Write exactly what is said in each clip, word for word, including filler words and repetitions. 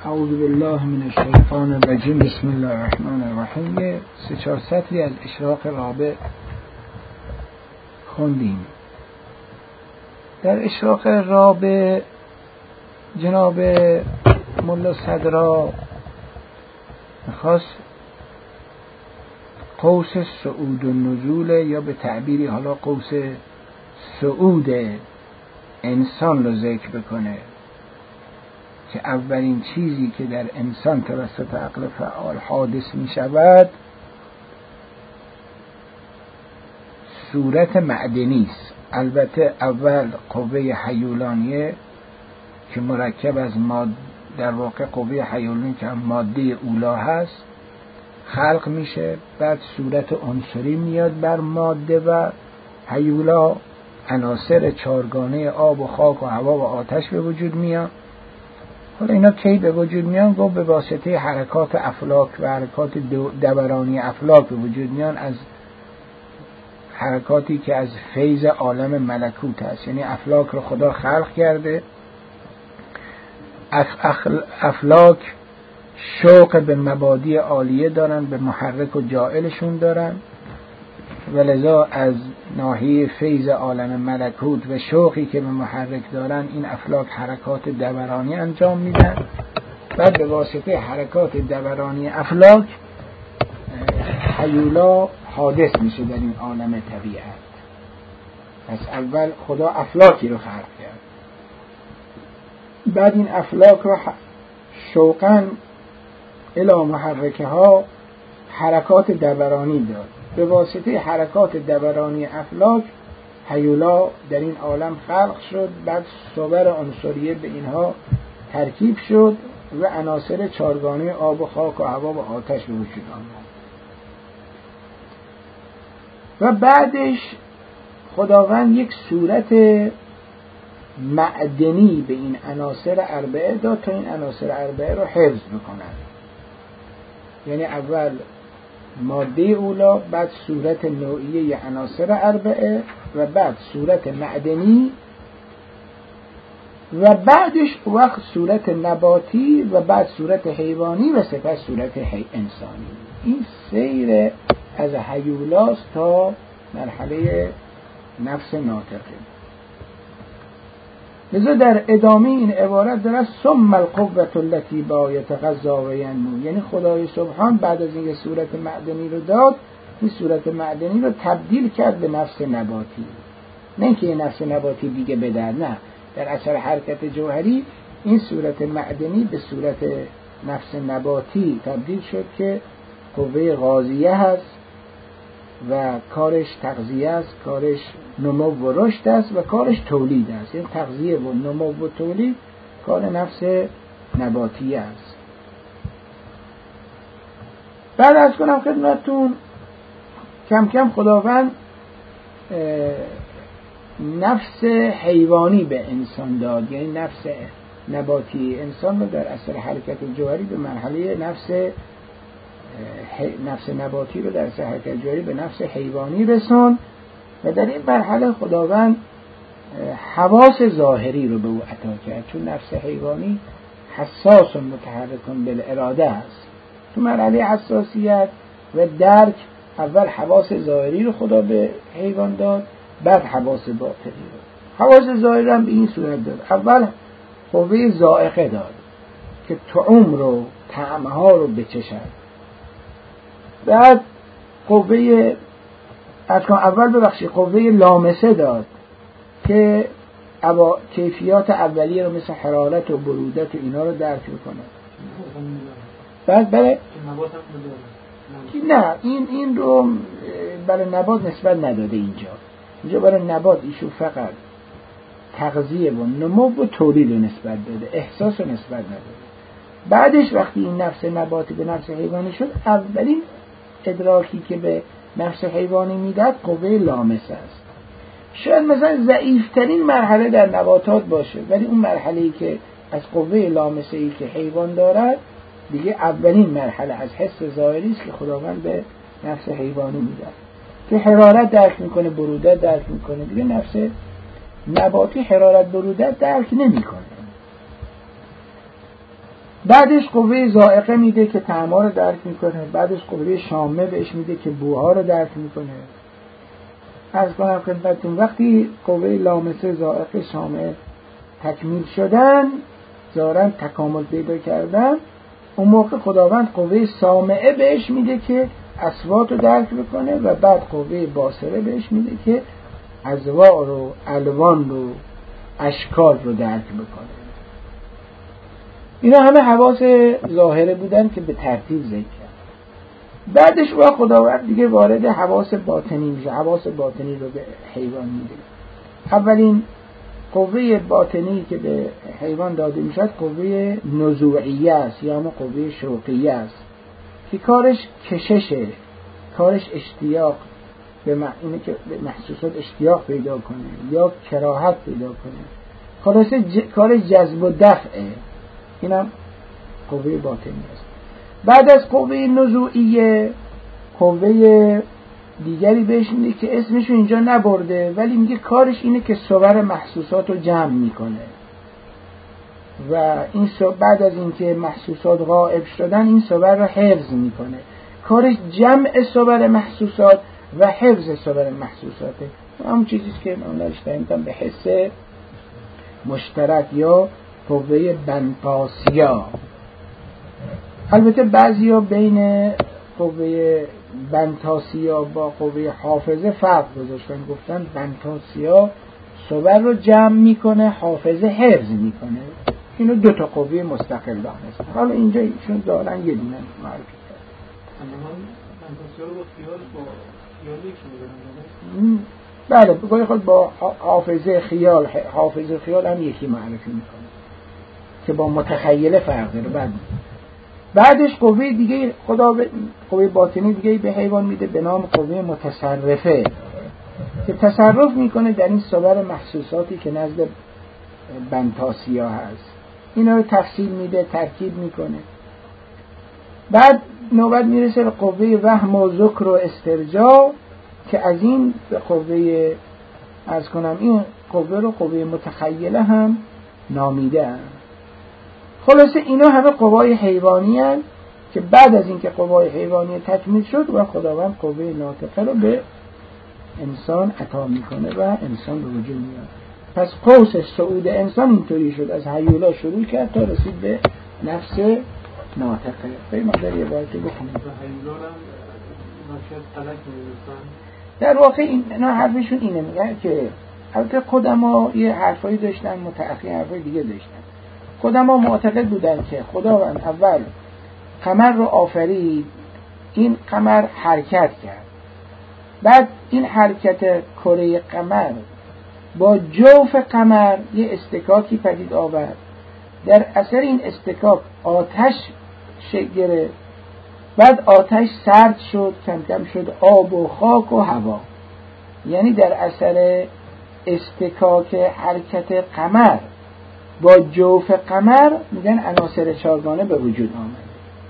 اعوذ بالله من الشیطان الرجیم. بسم الله الرحمن الرحیم. یه سه چهار سطری از اشراق رابع خوندیم. در اشراق رابع جناب ملا صدرا میخواست قوس صعود و نزول، یا به تعبیری حالا قوس صعود انسان رو ذکر بکنه که اولین چیزی که در انسان توسط عقل فعال حادث می شود صورت معدنی است. البته اول قوه هیولانیه که مرکب از ماده، در واقع قوه هیولانی که هم ماده اولا هست، خلق میشه. بعد صورت عنصری میاد بر ماده و هیولا، عناصر چارگانه آب و خاک و هوا و آتش به وجود میاد. حالا اینا کی به وجود میان؟ گفت به واسطه حرکات افلاک و حرکات دورانی افلاک به وجود میان، از حرکاتی که از فیض عالم ملکوت هست. یعنی افلاک رو خدا خلق کرده. افلاک شوق به مبادی عالیه دارن، به محرک و جائلشون دارن، ولذا از ناحیه فیض عالم ملکوت و شوقی که به محرک دارن این افلاک حرکات دورانی انجام میدن. بعد به واسطه حرکات دورانی افلاک هیولا حادث میشه در این عالم طبیعت. پس اول خدا افلاکی رو خلق کرد، بعد این افلاک رو شوقاً الی محرکه ها حرکات دورانی داد. به واسطه حرکات دورانی افلاک هیولا در این عالم خلق شد. بعد صور عنصریه به اینها ترکیب شد و عناصر چارگانه آب و خاک و هوا و آتش به وجود آمد. و بعدش خداوند یک صورت معدنی به این عناصر اربعه داد تا این عناصر اربعه رو حفظ بکنن. یعنی اول ماده اولا، بعد صورت نوعیه عناصر اربعه و بعد صورت معدنی و بعدش وقت صورت نباتی و بعد صورت حیوانی و سپس صورت انسانی. این سیر از هیولاست تا مرحله نفس ناطقه. لذا در ادامه این عبارت داره ثم القوة التي با یتغذا و ینمو. یعنی خدای سبحان بعد از اینکه صورت معدنی رو داد، این صورت معدنی رو تبدیل کرد به نفس نباتی. نه اینکه این نفس نباتی دیگه بدر، نه، در اثر حرکت جوهری این صورت معدنی به صورت نفس نباتی تبدیل شد که قوه غازیه هست و کارش تغذیه است، کارش نمو و رشد است و کارش تولید است. این تغذیه و نمو و تولید کار نفس نباتی است. بعد از کنم خدمتتون کم کم خداوند نفس حیوانی به انسان داد. یعنی نفس نباتی انسان رو در اثر حرکت جوهری به مرحله نفس نفس نباتی رو در اثر حرکت جوهری به نفس حیوانی رسون و در این مرحله خداوند حواس ظاهری رو به او عطا کرد، چون نفس حیوانی حساس و متحرک بالاراده است. تو مرحله حساسیت و درک اول حواس ظاهری رو خدا به حیوان داد، بعد حواس باطنی رو. حواس ظاهری هم به این صورت داد: اول قوه ذائقه داد که طعم رو، طعمها رو بچشد. بعد قوه اول ببخشید قوه لامسه داد که ابا کیفیات اولیه رو مثل حرارت و برودت و اینا رو درک کنه. بعد برای نه این این رو برای نبات نسبت نداده. اینجا اینجا برای نبات ایشون فقط تغذیه و نمو و تولید رو نسبت داده، احساس رو نسبت نداده. بعدش وقتی این نفس نباتی به نفس حیوانی شد، اولین ادراکی که به نفس حیوانی میداد قوه لامسه است. شاید مثلا ضعیفترین مرحله در نباتات باشه، ولی اون مرحله‌ای که از قوه لامسه‌ای که حیوان دارد دیگه اولین مرحله از حس ظاهری است که خداوند به نفس حیوانی میداد که حرارت درک میکنه، برودت درک میکنه. دیگه نفس نباتی حرارت برودت درک نمیکنه. بعدش قوه ذائقه میده که طعم‌ها رو درک میکنه. بعدش قوه شامه بهش میده که بوها رو درک میکنه. عرض کنم خدمتتون وقتی قوه لامسه، ذائقه، شامه تکمیل شدن، ظاهراً تکامل پیدا کردن، اون موقع خداوند قوه سامعه بهش میده که اصوات رو درک بکنه و بعد قوه باصره بهش میده که اذواق رو، الوان رو، اشکال رو درک بکنه. اینا همه حواس ظاهره بودن که به ترتیب ذکر کرد. بعدش با خداوند دیگه وارد حواس باطنی میشه. حواس باطنی رو به حیوان میده. اولین قوه باطنی که به حیوان داده میشد قوه نزوعیه است یا همون قوه شوقیه است که کارش کششه، کارش اشتیاق به م... اینه که به محسوسات اشتیاق پیدا کنه یا کراهت پیدا کنه. خلاصه ج... کار جذب و دفعه. اینم قوه باطنی است. بعد از قوه نزوعیه قوه دیگری بهش میگه که اسمشو اینجا نبرده ولی میگه کارش اینه که صور محسوسات رو جمع میکنه و این بعد از اینکه محسوسات غائب شدن این صور رو حفظ میکنه. کارش جمع صور محسوسات و حفظ صور محسوساته. همون چیزیست که من داشتم به حس مشترک یا قوه بنتاسیا. البته بعضیا بین قوه بنتاسیا با قوه حافظه فرق گذاشتن، گفتن بنتاسیا صور رو جمع میکنه، حافظه حفظ میکنه. اینو دو تا قوه مستقل دانست. حالا اینجا ایشون دارن یه دونه معرفی کرد. بنتاسیا رو با خیال با خیال یکی می‌ذارن. بله بگوی خود با حافظه خیال حافظه خیال هم یکی معرفی میکنه که با متخیله فرق داره. بعد بعدش قوه دیگه خدا ب... قوه باطنی دیگه به حیوان میده به نام قوه متصرفه که تصرف میکنه در این صور محسوساتی که نزد بنتاسیا هست. اینا رو تفصیل میده، ترکیب میکنه. بعد نوبت میرسه به قوه وهم و ذکر و استرجاع که از این به قوه عرض کنم این قوه رو قوه متخیله هم نامیده هم. خلاصه اینا همه قوای حیوانی هستند که بعد از اینکه قوای حیوانی تکمیل شد و خداوند قوه ناطقه رو به انسان عطا میکنه و انسان به وجود میاد. پس قوس صعود انسان اینطوری شد، از هیولا شروع کرد تا رسید به نفس ناطقه. به این مقدار یه بار که بکنیم هیولا هم ناشد فلک میرسن. در واقع اینا حرفشون اینه، میگن که البته قدما یه حرفایی داشتن، متأخرین حرفای دیگه داشتن. قدما معتقد بودن که خداوند اول قمر رو آفرید، این قمر حرکت کرد، بعد این حرکت کره قمر با جوف قمر یه استکاکی پدید آورد. در اثر این استکاک آتش شکل گرفت، بعد آتش سرد شد، کم کم شد آب و خاک و هوا. یعنی در اثر استکاک حرکت قمر با جوف قمر میگن عناصر چارگانه به وجود آمد.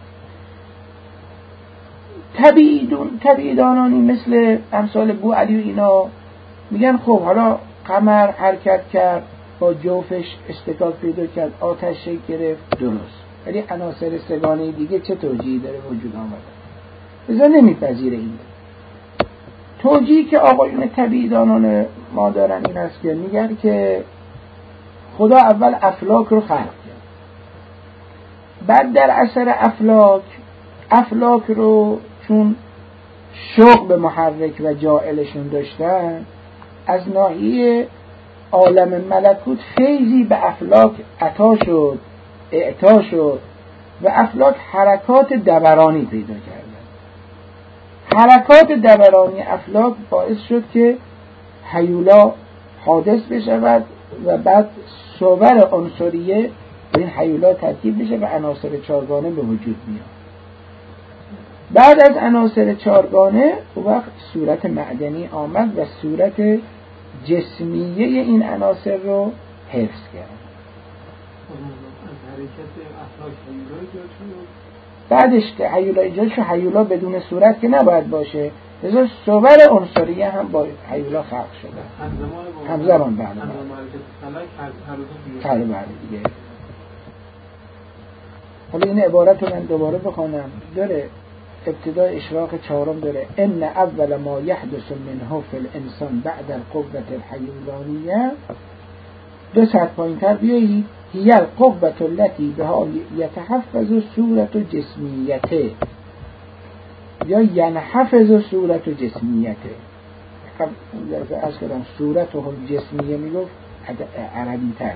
طبیعیدون طبیعیدانانی مثل امثال بو علی و اینا میگن خب حالا قمر حرکت کرد، با جوفش استکاک پیدا کرد، آتش شکل گرفت، درست، ولی عناصر سگانه دیگه چه توجیهی داره وجود آمده؟ لذا نمیپذیره این. توجیهی که آقایون طبیعیدانان ما دارن این است که میگن که خدا اول افلاک رو خلق کرد، بعد در اثر افلاک افلاک رو چون شوق به محرک و جاعلشون داشتن، از ناحیه عالم ملکوت فیضی به افلاک عطا شد، اعطا شد و افلاک حرکات دورانی پیدا کردن. حرکات دورانی افلاک باعث شد که هیولا حادث بشود و بعد صور عنصریه به این هیولا ترکیب بشه و عناصر چارگانه به وجود میاد. بعد از عناصر چارگانه وقت صورت معدنی آمد و صورت جسمیه این عناصر رو حفظ کرد. بعدش که هیولا ایجاد شد، هیولا بدون صورت که نباید باشه، لذا صور عنصریه هم با هیولا خلق شده همزمان. بعد هر بله دیگه. حالا این عبارت رو من دوباره بخونم. داره ابتدای اشراق چهارم داره ان اول ما یحدث منه فی الانسان بعد القوة الحیولانیه. دو سطر پایین‌تر بیایید هی القوة التي بها یتحفظ صورت جسمیته یا ینحفظ صورت جسمیته. از کدام صورت و جسمیه میگفت عربی تر.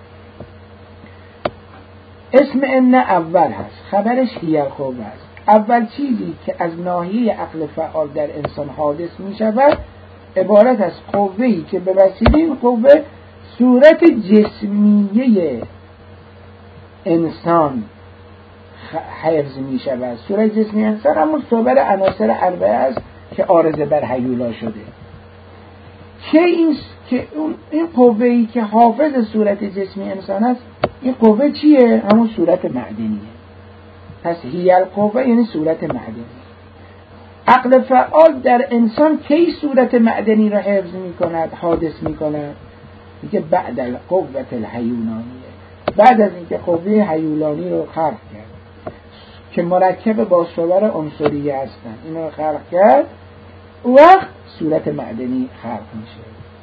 اسم ان اول هست، خبرش هی القوة است. اول چیزی که از ناحیه عقل فعال در انسان حادث می شود عبارت از قوه‌ای که به وسیله این قوه صورت جسمیه انسان حفظ می شود. صورت جسمی انسان همون صور عناصر اربعه است که عارضه بر هیولا شده. که این که این قوه‌ای که حافظ صورت جسمی انسان است، این قوه چیه؟ همون صورت معدنیه. پس هی القوه یعنی صورت معدنی. عقل فعال در انسان کی صورت معدنی را حفظ می کند، حادث می کند؟ میگه بعد القوة الحیولانیه، بعد از اینکه قوه حیولانی رو خلق کرد که مرکب با صور عنصریه هستن، اینو رو خلق کرد، وقت صورت معدنی خلق میشه.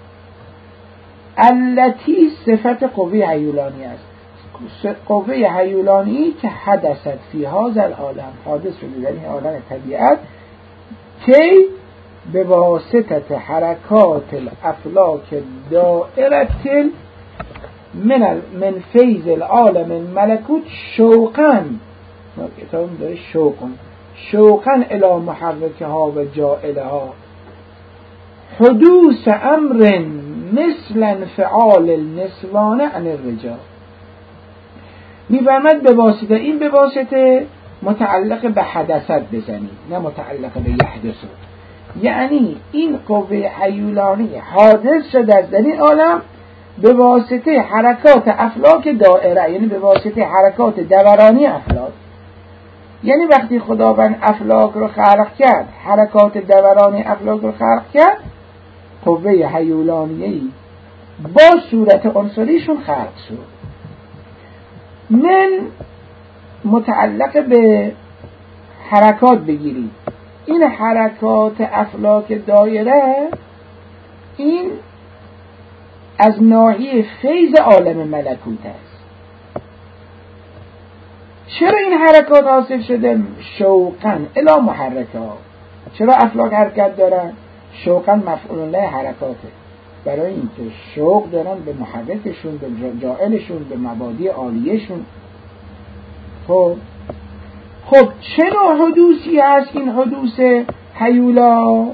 التی صفت قوه حیولانی است، قوه حیولانی که حدثت فی هذا العالم، حادث شده در این عالم طبیعت، که به واسطه حرکات الافلاک دائرة من من فیض العالم الملکوت شوقا، کتابم داره شوقا شوقا الی محرکها و جائلها حدوث امر مثل انفعال النسوان عن الرجال. میفرمد به واسطه، این به واسطه متعلق به حدثت بزنید نه متعلق به یحدث. یعنی این قوه حیولانی حادث شده در این عالم به واسطه حرکات افلاک دائره، یعنی به واسطه حرکات دورانی افلاک. یعنی وقتی خداوند افلاک رو خلق کرد، حرکات دورانی افلاک رو خلق کرد، قوه حیولانیه‌ای با صورت عنصریشون خلق شد. من متعلق به حرکات بگیرید، این حرکات افلاک دایره این از ناحیه فیض عالم ملکوت است. چرا این حرکات حاصل شده؟ شوقا الی محرکها. چرا افلاک حرکت دارن؟ شوقا مفعول له حرکاته، برای اینکه شوق دارن به محرکشون، به جائلشون، به مبادی عالیشون. خب خب چه نوع حدوثی هست این حدوث حیولا؟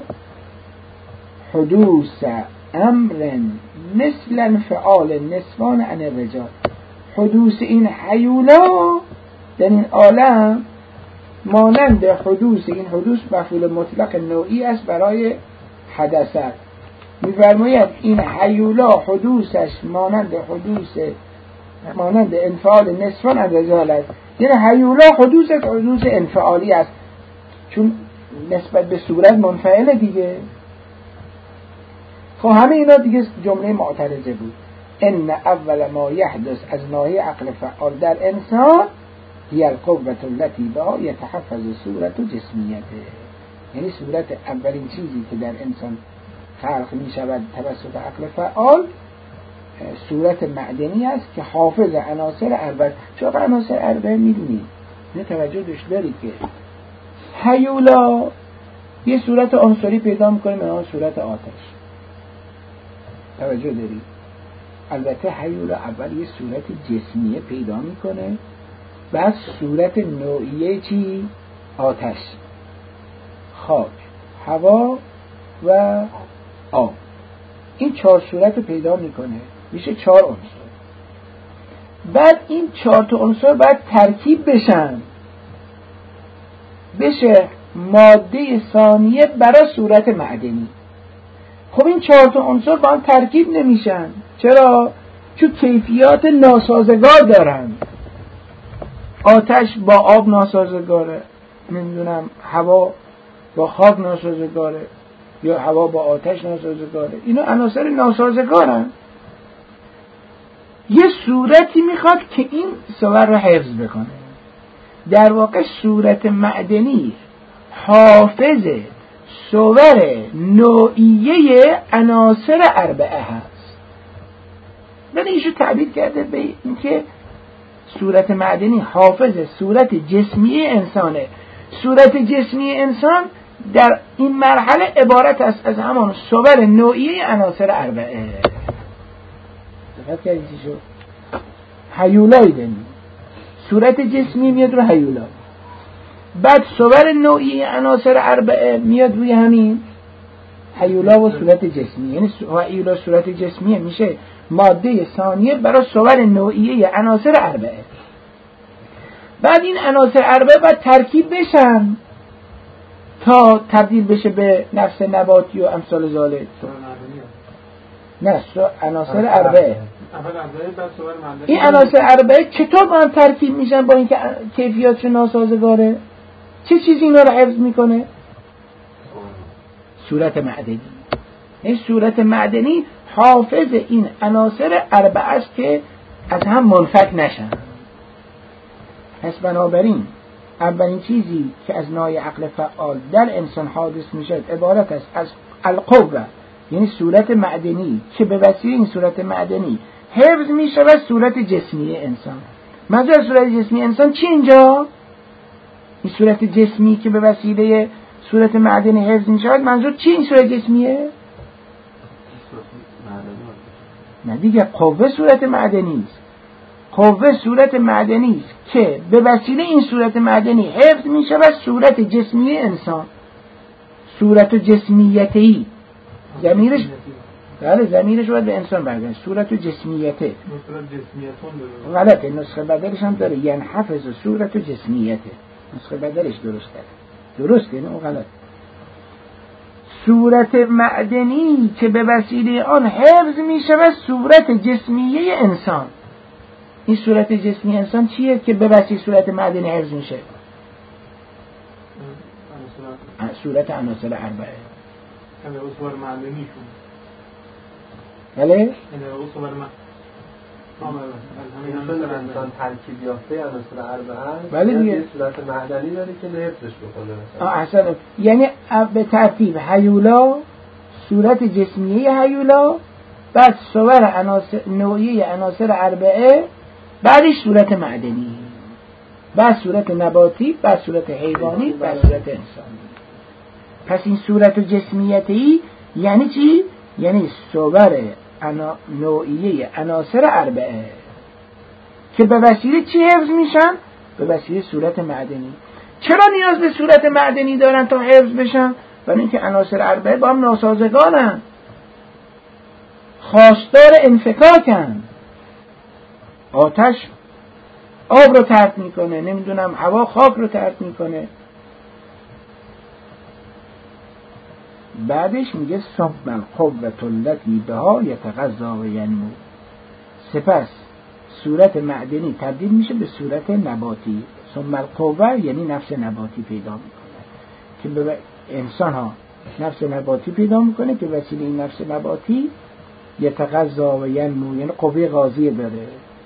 حدوث امر مثل انفعال النسوان عن الرجال. حدوث این حیولا در این عالم مانند حدوث این حدوث مفعول مطلق نوعی است برای حدثت. می‌فرماید این حیولا حدوثش مانند حدوث مانند انفعال نسوان عن الرجال است. یعنی حیولا حدوثش حدوث انفعالی است، چون نسبت به صورت منفعل دیگه. خب همه اینا دیگه جمله معترضه بود. ان اول ما یحدث از ناحیه عقل فعال در انسان هی القوة التي بها یتحفظ صورت جسمیته. یعنی صورت اولین چیزی که در انسان خلق می شود توسط عقل فعال صورت معدنی است که حافظ عناصر اربعه. چرا عناصر اربعه میدونید؟ نه توجه داشت دارید که حیولا یه صورت عنصری پیدا میکنه به نام صورت آتش. توجه دارید؟ البته حیولا اول یه صورت جسمیه پیدا میکنه، بعد صورت نوعیه چی؟ آتش، خاک، هوا و آب. این چهار صورت رو پیدا میکنه، میشه چهار عنصر. بعد این چهار تا عنصر باید ترکیب بشن، بشه ماده ثانیه برای صورت معدنی. خب این چهار تا عنصر با هم ترکیب نمیشن. چرا؟ چون کیفیات ناسازگار دارن. آتش با آب ناسازگاره، نمیدونم هوا با خاک ناسازگاره، یا هوا با آتش ناسازگاره. اینا عناصر ناسازگارن. یه صورتی میخواد که این صور رو حفظ بکنه. در واقع صورت معدنی حافظ صور نوعیه عناصر اربعه هست. ولی ایشو تعبیر کرده به اینکه صورت معدنی حافظ صورت جسمی انسانه. صورت جسمی انسان در این مرحله عبارت است از همان صور نوعیه عناصر اربعه. دقت کردید چی شد؟ هیولایی داریم، صورت جسمی میاد رو هیولا، بعد صور نوعی عناصر اربعه میاد روی همین هیولا و صورت جسمی. یعنی هیولا صورت جسمیه میشه ماده ثانیه برای صور نوعیه عناصر اربعه. بعد این عناصر اربعه باید ترکیب بشن تا تبدیل بشه به نفس نباتی و امثال ذالک. نه، عناصر اربعه. این عناصر اربعه چطور با هم ترکیب میشن با اینکه کیفیاتش ناسازگاره؟ چه چیزی اینا رو حفظ میکنه؟ صورت معدنی. این صورت معدنی حافظ این عناصر اربعه است که از هم منفک نشن. پس بنابراین اولین چیزی که از نوع عقل فعال در انسان حادث میشد عبارت است از القوه، یعنی صورت معدنی که به وسیله این صورت معدنی حفظ میشه و صورت جسمی انسان. منظور صورت جسمی انسان چی اینجا؟ این صورت جسمی که به وسیله صورت معدنی حفظ میشه، منظور چی این صورت جسمیه؟ نه دیگه، قوه صورت معدنی است. قوه صورت معدنی است که به وسیله این صورت معدنی حفظ میشه و صورت جسمی انسان، صورت جسمیتی، ضمیرش بله ضمیرش باید به انسان برگرده، صورت جسمیته. غلطه، نسخه بدلش هم داره، یعنی حفظ صورت جسمیته، نسخه بدلش درسته درسته نه غلط. صورت معدنی که به وسیله آن حفظ میشه و صورت جسمیه انسان. این صورت جسمی انسان چیه که به وسیله صورت معدنی حفظ میشه؟ صورت عناصر اربعه. همه اصور معدنیشون بله؟ همه اصور معدنی انسان ترکیب یافته عناصر اربعه بله دیگه، یه صورت معدنی داره که حفظش بکنه. آه احسن. یعنی به ترتیب هیولا، صورت جسمیه هیولا، بعد صور عناصر نوعی عناصر اربعه، بعدش صورت معدنی، بعد صورت نباتی، بعد صورت حیوانی، بعد صورت انسانی. پس این صورت جسمیتی یعنی چی؟ یعنی صور انا... نوعیه عناصر اربعه که به وسیله چی حفظ میشن؟ به وسیله صورت معدنی. چرا نیاز به صورت معدنی دارن تا حفظ بشن؟ برای اینکه عناصر اربعه با هم ناسازگارن، خواستار انفکاکن. آتش آب رو طرد میکنه، نمیدونم هوا خاک رو طرد میکنه. بعدش میگه ثم القوة التي بها یتغذا و ینمو. سپس صورت معدنی تبدیل میشه به صورت نباتی. ثم القوة یعنی نفس نباتی پیدا میکنه که به انسان ها نفس نباتی پیدا میکنه که وسیله این نفس نباتی یتغذا و ینمو، یعنی قوه غذایی داره،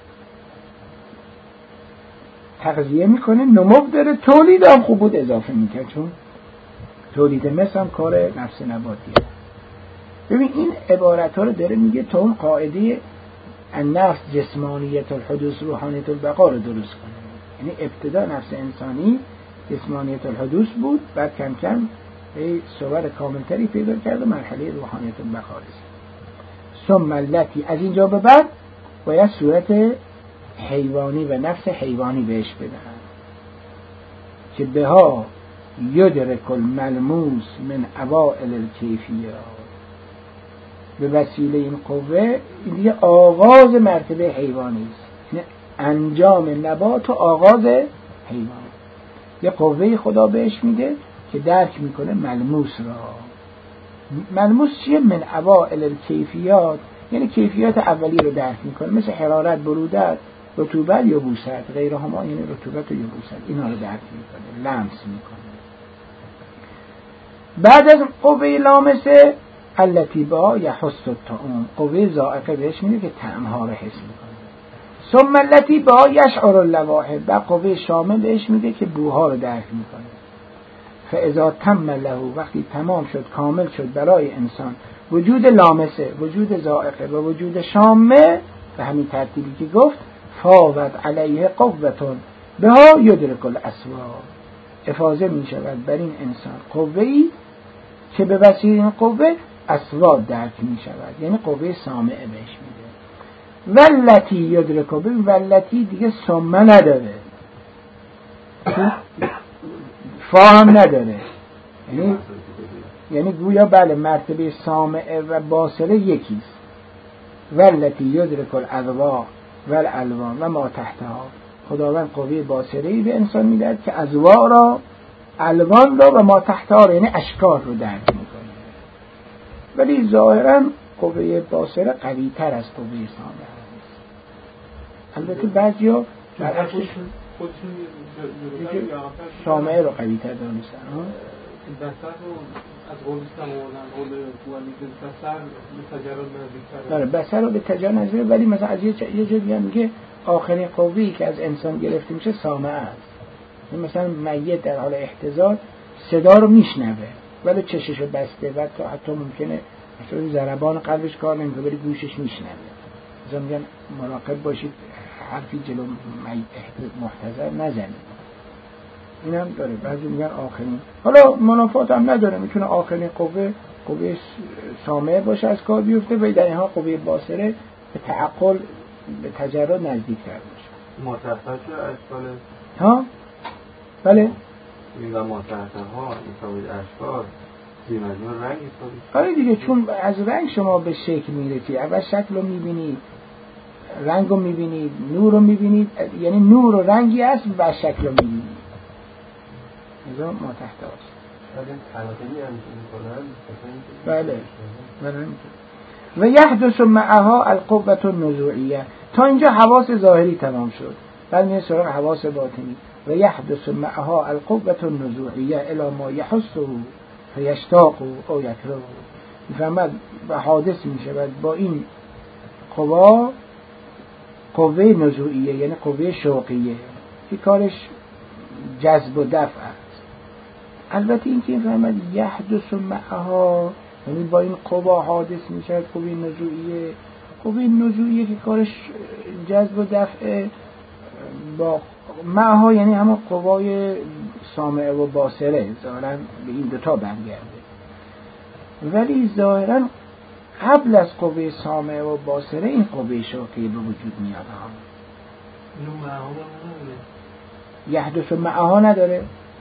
تغذیه میکنه، نمو داره، تولید هم خوب بود اضافه میکنه، چون تولید مثل هم کار نفس نباتیه. ببین این عبارت ها رو داره میگه تا اون قاعده النفس جسمانیت الحدوث روحانیت البقا رو درست کنه. یعنی ابتدا نفس انسانی جسمانیت الحدوث بود، بعد کم کم به صور کاملتری پیدا کرد و مرحله روحانیت البقا رسید. ثم التی، از اینجا به بعد باید صورت حیوانی و نفس حیوانی بهش بدن که بها یدرک الملموس من اوائل الکیفیات. به وسیله این قوه این دیگه آغاز مرتبه حیوانی است، یعنی انجام نبات و آغاز حیوان. یه قوه خدا بهش میده که درک میکنه ملموس را. ملموس چیه؟ من اوائل الکیفیات، یعنی کیفیات اولی رو درک میکنه، مثل حرارت، برودت، رطوبت یا یبوست، غیرهما یعنی رطوبت و یبوست، اینا رو درک میکنه، لمس میکنه. بعد از قوه لامسه التی با یحس الطعام، قوه ذائقه بهش میده که طعمها رو حس میکنه. ثم التي بها یشعر اللواحب، و قوه شامل بهش میده که بوها رو درک میکنه. فاذا تم له، وقتی تمام شد کامل شد برای انسان وجود لامسه، وجود ذائقه و وجود شامه به همین ترتیبی که گفت، فاوت علیه قوتون بها یدرک الاسباب، افاضه می شود بر این انسان قوه‌ای که به وسیله این قوه اسباب درک می شود، یعنی قوه سامعه بهش میده. والتی یدرک، ببین والتی دیگه سمه نداره، فاهم نداره، یعنی یعنی گویا بله مرتبه سامعه و باصره یکیست. والتی یدرک الاضواء والالوان و ما تحتها، خداوند قوه باصره‌ای به انسان میدهد که اضواء را، الوان را و ما تحتها را یعنی اشکال رو درک میکنه. ولی ظاهرا قوه باصره قوی تر از قوه سامعه است. البته بعضیا برعکسش سامعه رو قوی تر دانستن. بسر رو از قولستم آوردن، قول قوالی که بسر به تجرد نزدیک داره، بسر رو به تجرد نزدیک، ولی مثلا از یه جا دیگه میگه آخرین قوه‌ای که از انسان گرفته میشه سامعه است. مثلا میت در حال احتضار صدا رو میشنوه ولی چشش رو بسته و تا حتی ممکنه مثلا ضربان قلبش کار نمیکنه ولی گوشش میشنوه. مثلا میگن مراقب باشید حرفی جلو میت محتضر نزنید. این هم داره. بعضی میگن آخرین، حالا منافات هم نداره، میتونه آخرین قوه قوه سامعه باشه از کار بیفته و در اینها قوه باصره به تعقل به تجرد نزدیک‌تر باشه. متحت‌ها چه اشکال؟ ها؟ بله؟ این و متحت‌ها این اشکال زیر مجموع رنگ ایستابی؟ آره دیگه، چون از رنگ شما به شکل میرسی. اول شکل رو میبینید، رنگ رو میبینید، نور رو میبینید، یعنی نور و رنگی هست و شکل رو میبینید. اینجا متحت‌هاست. این تلقینی هم میکنن؟ بله بله. و یحدث معها القوة النزوعیه. تا اینجا حواس ظاهری تمام شد، بعد میره سراغ حواس باطنی. و یحدث معها القوة النزوعیه الی ما یحسه فیشتاق او یکره. میفهمد و حادث میشود با این قوا قوه نزوعیه یعنی قوه شوقیه که کارش جذب و دفع است. البته این که میفهمد یحدث معها یعنی با این قوا حادث میشود قوه نزوعیه. قوه نزوعیه که کارش جذب و دفع، با معها یعنی همون قوای سامعه و باصره ظاهرا به این دوتا برگرده. ولی ظاهرا قبل از قوه سامعه و باصره این قوه شوقی به وجود میاد. اینو معها نداره، یحدث معها نداره،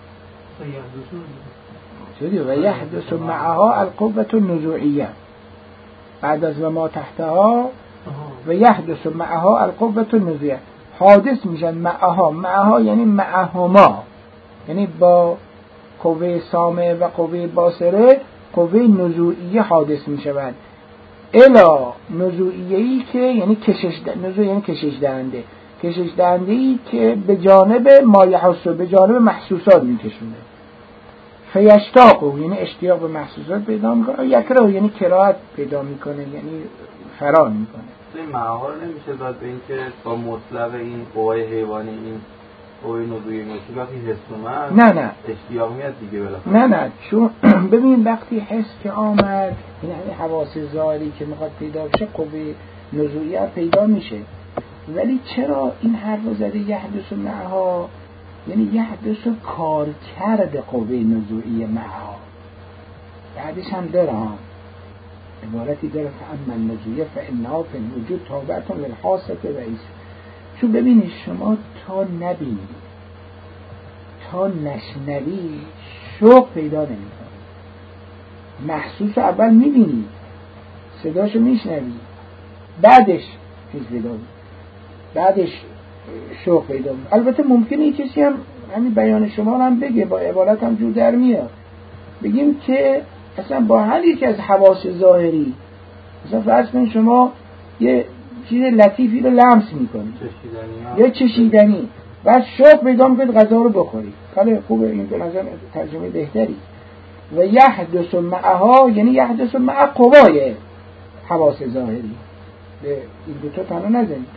چطوری؟ و یحدث معها القوة النزوعیه بعد از و ما تحتها. و یحدث معها القوة النزوعیه حادث میشن معها. معها یعنی معهما، یعنی با قوه سامعه و قوه باصره قوه نزوعیه حادث میشود. الا نزوعیه‌ای که یعنی کشش د... نزوع یعنی کشش دهنده، کشش دهنده‌ای که به جانب ما یحس، به جانب محسوسات میکشونه. فیشتاق یعنی اشتیاق به محسوسات پیدا میکنه، یکره یعنی کراهت پیدا میکنه یعنی فرار میکنه. این معها رو نمیشه داد به این که با مطلب این قوای حیوانی این قوای نزوعی میشه وقتی حس اومد نه نه اشتیاق میاد دیگه بالاخره. نه نه چون ببین وقتی حس که آمد این همین حواس ظاهری که میخواد پیدا بشه قوه نزوعی پیدا میشه. ولی چرا این حرف رو زده یحدث معها؟ یعنی یحدث کار کرده قوه نزوعی معها. بعدش هم داره هم عبارتی داره فاما النزوعیه فانها فی الوجود تابعة للحاسة رئیس. چون ببینید شما تا نبینید تا نشنوی شوق پیدا نمی‌کنی. محسوس اول میبینی، صداشو میشنوی، بعدش چیز پیدا می‌کنی، بعدش شوق پیدا می‌کنی. البته ممکنه کسی هم همین بیان شما رو هم بگه، با عبارت هم جور در میاد، بگیم که اصلا با هر یکی از حواس ظاهری، مثلا فرض کنید شما یه چیز لطیفی رو لمس می‌کنید یا چشیدنی، بعد شوق پیدا می‌کنید غذا رو بخورید. خیلی خوبه، این به نظر ترجمه بهتری. و یحدث معها یعنی یحدث مع قوای حواس ظاهری. به این دو تا تنها نزنید.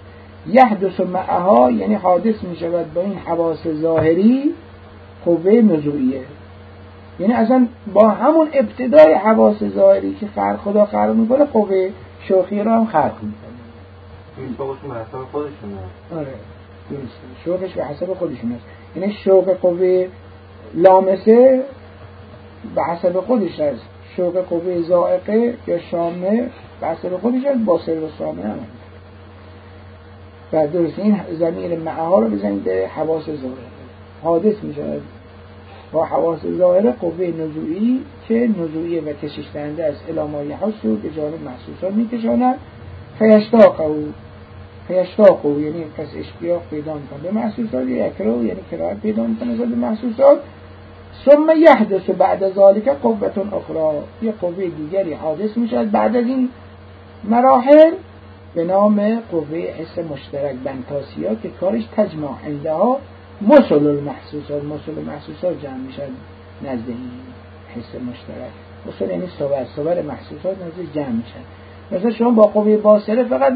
یحدث معها یعنی حادث می شود با این حواس ظاهری قوه نزوعیه، یعنی اصلا با همون ابتدای حواس ظاهری که خلق خدا خلق میکنه قوه شوخی رو هم خلق میکنه. این شوقش به حسب خودشونه. آره درسته، شوقش به حسب خودشونه، یعنی شوق قوه لامسه به حسب خودش هست، شوق قوه ذائقه یا شامه به حسب خودش هست، باصر و سامع هم هست. و درست این ضمیر معها رو بزنید به حواس ظاهره، حادث می شود با حواس ظاهره قوه نزوعی که نزوعی و کشش دهنده از علامای حسو به جانب محسوسات می کشاند. فیشتاق او فیشتاق او یعنی پس اشتیاق پیدا میکنه به محسوسات، یکرو یعنی کراهت پیدا میکنه به محسوسات. ثم یحدث بعد ذالک قوة اخرى، یه قوه دیگری حادث می شود بعد از این مراحل به نام قوه حس مشترک بنتاسیا که کارش تجمع عندها مسل المحسوسات، مسل المحسوسات جمع می شود نزد این حس مشترک. مسل یعنی صور، صور محسوسات نزد جمع می شود. مثلا شما با قوه باصره فقط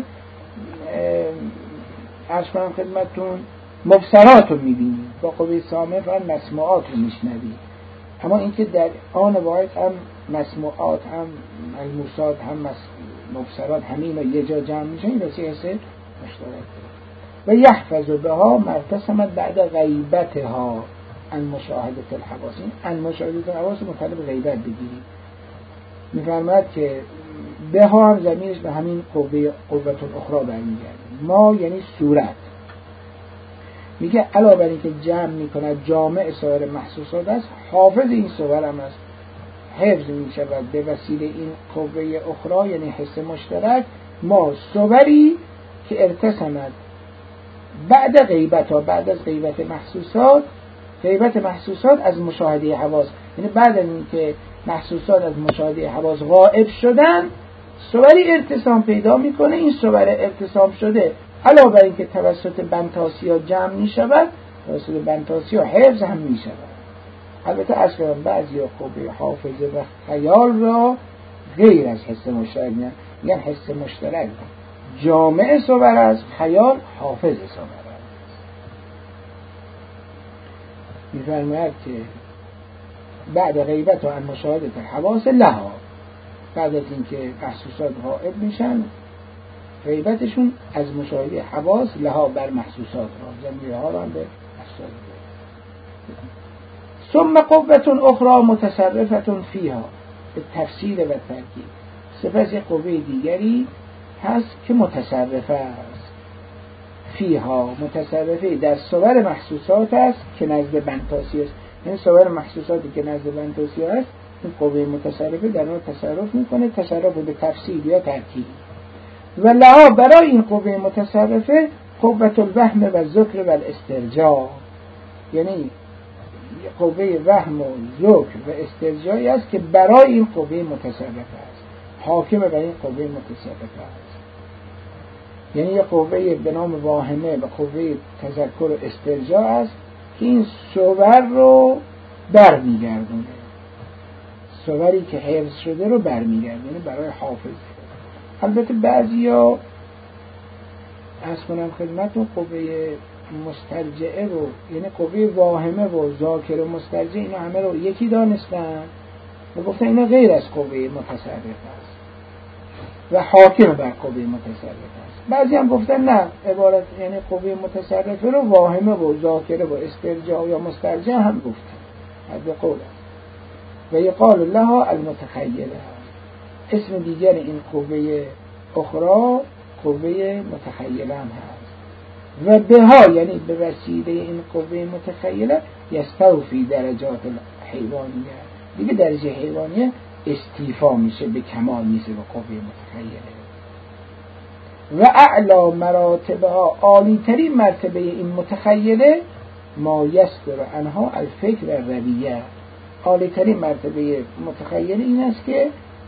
عرض کنم خدمتتون مبصرات رو می بینید، با قوه سامع فقط مسموعات رو می شنوید. اما اینکه در آن واحد هم مسموعات هم ملموسات هم مبصرات همین رو یه جا جمع میشن، این رسی حس مشترک. و یحفظ بها مرتسمت بعد غیبتها ان مشاهدت الحواس، ان مشاهدت الحواس مطلب غیبت بگیرید. میفرماید که بها هم ضمیرش به همین قوه قوة اخرى برمیگرده. ما یعنی صورت، میگه علاوه بر اینکه جمع میکنه جامع سایر محسوسات است، حافظ این صور هم است، حفظ میشود به وسیله این قوه اخرى یعنی حس مشترک. ما صوری که ارتسمد بعد غیبت ها، بعد از غیبت محسوسات، غیبت محسوسات از مشاهده حواس، یعنی بعد از اینکه محسوسات از مشاهده حواس غائب شدن صوری ارتسام پیدا میکنه. این صور ارتسام شده علاوه بر اینکه توسط بنتاسیا جمع می شود، توسط بنتاسیا حفظ هم می شود. البته از کنم بعضی قوه حافظه و خیال را غیر از حس مشترک میگن، میگن حس مشترک جامع صور است، خیال حافظ صور است. میفرماید که بعد غیبت و ان مشاهدت الحواس لها، بعد از اینکه محسوسات غائب میشن غیبتشون از مشاهده حواس لها بر محسوسات را، ضمیر ها را به محسوسات. ثم قوة اخرى متصرفة فيها به تفسیر و ترکیب، سپس یک قوه دیگری هست که متصرفه است. فیها متصرفه در صور محسوسات است که نزد بنتاسی است، این صور محسوساتی که نزد بنتاسی است این قوه متصرفه در اون تصرف میکنه، تصرف به تفسیر یا ترکیب. و لها برای این قوه متصرفه قوة الوهم و ذکر و الاسترجاع، یعنی قوه وهم و ذکر و استرجاعی است که برای این قوه متصرفه است، حاکم بر این قوه متصرفه است. یعنی یه قوه به نام واهمه و قوه تذکر و استرجاع است که این صور رو برمیگردونه، صوری که حفظ شده رو برمیگردونه برای حافظ. البته بعضیا از کنم خدمتون قوه مسترجعه رو، یعنی قوه واهمه و ذاکر و مسترجع، اینا همه رو یکی دانستن و گفتن اینا غیر از قوه متصرف است و حاکم بر قوه متصرف است. بعضی هم گفتن نه، عبارت یعنی قوه متصرفه رو واهمه و ذاکر و استرجاع یا مسترجع هم گفتن، از دو قول. و یقال لها المتخیله، اسم دیگر این قوه اخرى قوه متخیله هم هست. و بها یعنی به وسیله این قوه متخیله یستوفی درجات حیوانیه، دیگه درجه حیوانیه استیفا میشه، به کمال میشه به قوه متخیله. و اعلا مراتبها، عالی ترین مرتبه این متخیله ما یصدر عنها الفکر و رویه، عالی ترین مرتبه متخیله این است که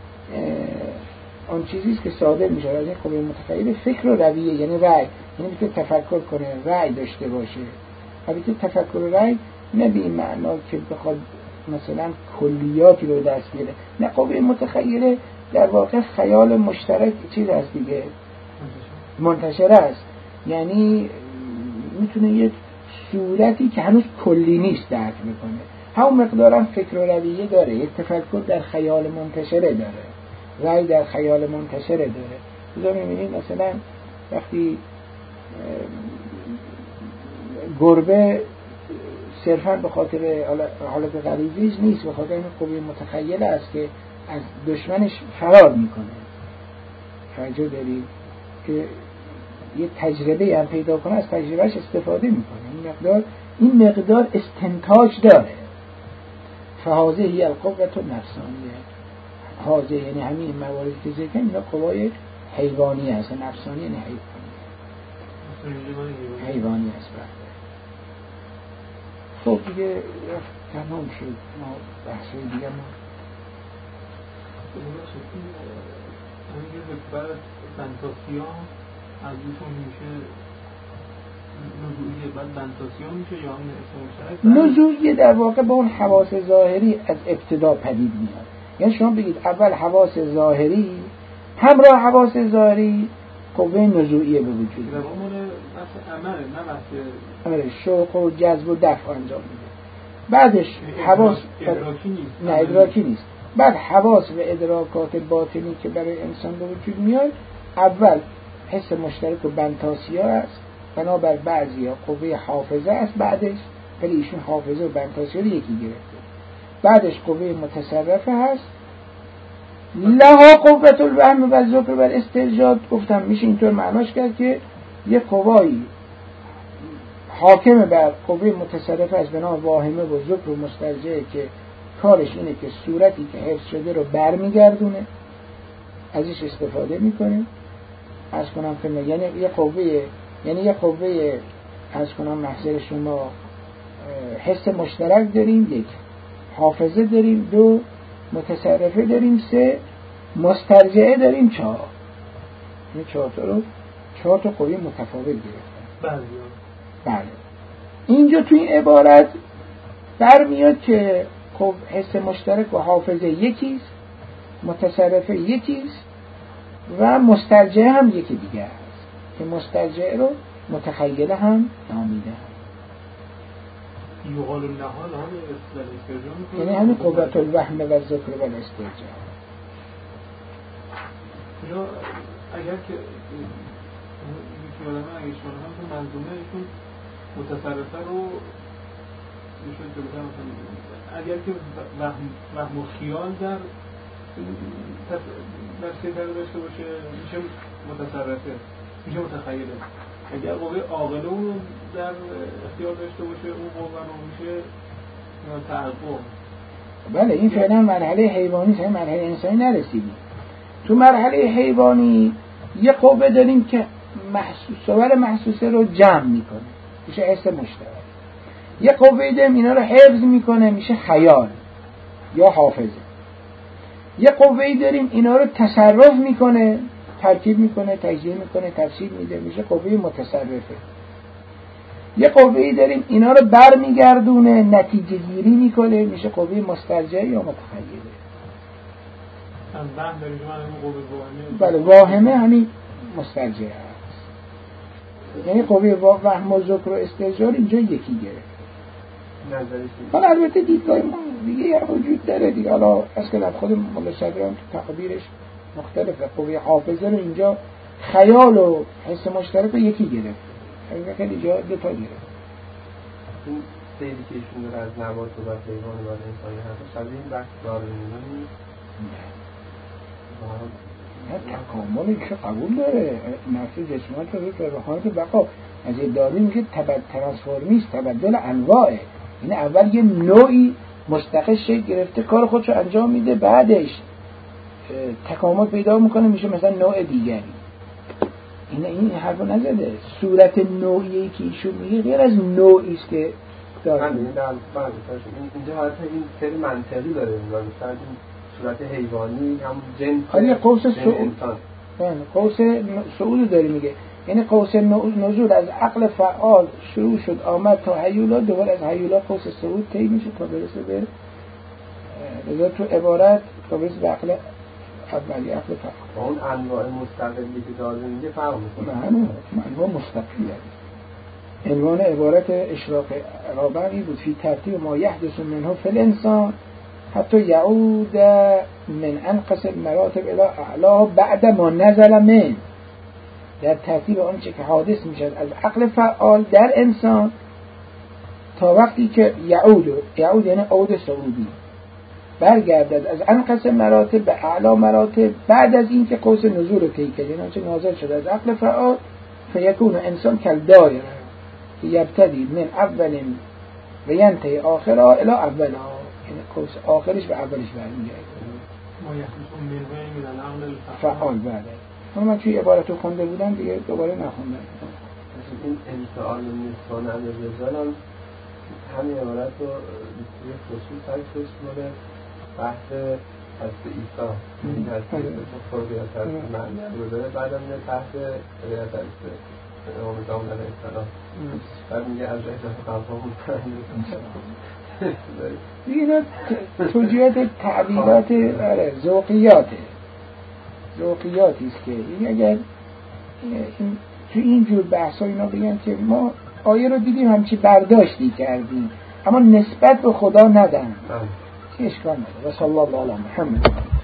آن چیزیست که صادر میشه از این قوه متخیله فکر و رویه، یعنی رأی، یعنی که تفکر کنه، رأی داشته باشه. البته تفکر و رأی نه به این معنا که بخواد مثلا کلیاتی رو دست بیاره، نه، قوه متخیله در واقع خیال مشترک چیز هست دیگه، منتشر است. یعنی میتونه یک صورتی که هنوز کلی نیست درک میکنه. همون مقدارم فکر و رویه داره، یک تفکر در خیال منتشره داره، رأی در خیال منتشره داره. بذار میبینید مثلا وقتی گربه صرفا به خاطر حالت غریزیش نیست، به خاطر این قوه متخیله است که از دشمنش فرار میکنه. توجه دارید که یه تجربه هم پیدا کنه، از تجربهش استفاده میکنه. این مقدار این مقدار استنتاج داره. فهازه هی القوة النفسانیه. هازه یعنی همین مواردی که ذکر کردیم اینا قوای حیوانی هست، نفسانی یعنی حیوانی حیوانی هست. خب دیگه تمام شد. ما بحثای دیگه ما همینجور بعد بنتاسیا از ایشون میشه نزوعیه، بعد بنتاسیا میشه یا همین اسم مشترک؟ نزوعیه در واقع با اون حواس ظاهری از ابتدا پدید میاد. یعنی شما بگید اول حواس ظاهری همراه حواس ظاهری قوه نزوعیه به وجود میاد. در اون عمله نه بحث عمل شوق و جذب و دفع انجام میده. بعدش حواس ادراکی نیست. نه ادراکی نیست. بعد حواس و ادراکات باطنی که برای انسان به وجود میاد، اول حس مشترک و بنتاسیا است، بنابر بعضی ها قوه حافظه است. بعدش ولی ایشون حافظه و بنتاسیا رو یکی گرفته. بعدش قوه متصرفه هست، لها قوت الوهم و ذکر و استرجاع. گفتم میشه اینطور معناش کرد که یه قوایی حاکم بر قوه متصرفه است به نام واهمه و ذکر و مسترجعه که کارش اینه که صورتی که حفظ شده رو برمیگردونه، ازش استفاده میکنه. از کنم که یعنی یه قوه یعنی یه قوه از کنم محضر شما حس مشترک داریم، یک حافظه داریم، دو متصرفه داریم، سه مسترجعه داریم، چهار. این چهار تا رو چهار تا قوه متفاوت گرفتن. بله بله. اینجا توی این عبارت برمیاد که خب حس مشترک و حافظه یکیست، متصرفه یکیست و مسترجعه هم یکی دیگه است که مسترجعه رو متخیله هم نامیده هم. یقال النهال هم استرجاع، یعنی همین قوت الوهم و ذکر و استرجاع. یا اگر که یکی آدم اگه شما هم تو منظومه ایشون متصرفه رو ایشون که بودن اگر که وهم, وهم و خیال در در سیطره داشته باشه میشه متصرفه، میشه متخیله. اگر قوه عاقله رو در اختیار داشته باشه اون قوه رو میشه تعقب. بله این فعلا مرحله حیوانی، تا مرحله انسانی نرسیدیم. تو مرحله حیوانی یه قوه داریم که محسوسه محسوسه رو جمع میکنه، میشه حس مشترک. یه قوه داریم اینا رو حفظ میکنه، میشه خیال یا حافظه. یه قوه داریم اینا رو تصرف میکنه، ترکیب میکنه، تجزیه میکنه، تفسیر میده، میشه قوه متصرفه. یه قوه داریم اینا رو برمیگردونه، نتیجه گیری میکنه، میشه قوه مسترجعه یا متخیله. وهم داریم همین قوه واهمه. بله واهمه همین مسترجعه است. یعنی قوه وهم و ذکر و استرجاع اینجا یکی گرفت. حالا البته دیدگاه ما دیگه وجود داره دیگه. حالا اصلا خود مولا صدران تو تعبیرش مختلفه. قوه حافظه رو اینجا خیال و حس مشترک رو یکی گرفت. خیلی جا دو تا گرفت. این سیدی که ایشون داره از نبات و بعد حیوان و بعد انسانی هست شبیه این بحث داروینی نیست؟ نه تکامل که قبول داره. نفس جسمات رو به روحانیت بقا از این داروین میگه تبدل ترانسفورمیست، تبدل انواعه. این اول یه نوعی مستقل شکل گرفته کار خودشو انجام میده، بعدش تکامل پیدا میکنه میشه مثلا نوع دیگری. این این حرفو نزده. صورت نوعی که ایشون میگه غیر از نوعی است که داره. همین در بعضی اینجا حالت این خیلی منطقی داره. مثلا این صورت حیوانی هم جنس خیلی قوس صعود نه قوس صعود داره میگه. یعنی قوس نزول از عقل فعال شروع شد آمد تا هیولا، دوباره از هیولا قوس صعود طی میشه تا برسه به لذا تو عبارت تا برسه به عقل اولی عقل فعال. اون انواع مستقلی که داده میگه فرق میکنه. نه نه انواع مستقلیه. عنوان عبارت اشراق رابعی بود فی ترتیب ما یحدث منه فی الانسان حتی یعود من انقص المراتب الى اعلا بعد ما نزل من، در ترتیب آنچه که حادث میشد از عقل فعال در انسان تا وقتی که یعود یعود یعنی عود صعودی برگردد از انقص مراتب به اعلا مراتب بعد از این که قوس نزول رو طی کرد، یعنی آنچه نازل شده از عقل فعال فیکون انسان کل دایره که یبتدی من اول و ینتهی آخرها الی اولها، یعنی قوس آخرش به اولش برمیگرده. ما یخصون منوی من العقل فعال بعده. اما من توی عبارت رو خونده بودم دیگه دوباره نخوندم. این انفعال نسبان علی رجال هم همین عبارت رو توی خصوص هستش مورد بحث هست ایسا این هست ایسا خوربیت هست معنی رو داره بعد هم میده تحت ریت هست امام جامعه علیه السلام بعد میگه از احجاز قلبا بود دیگه توجیهات تعبیرات ذوقیاته ذوقیاتی است که این اگر این تو این جور بحثا اینا بگن که ما آیه رو دیدیم همچی برداشتی کردیم اما نسبت به خدا ندن که اشکال نداره. و صلی الله علی محمد.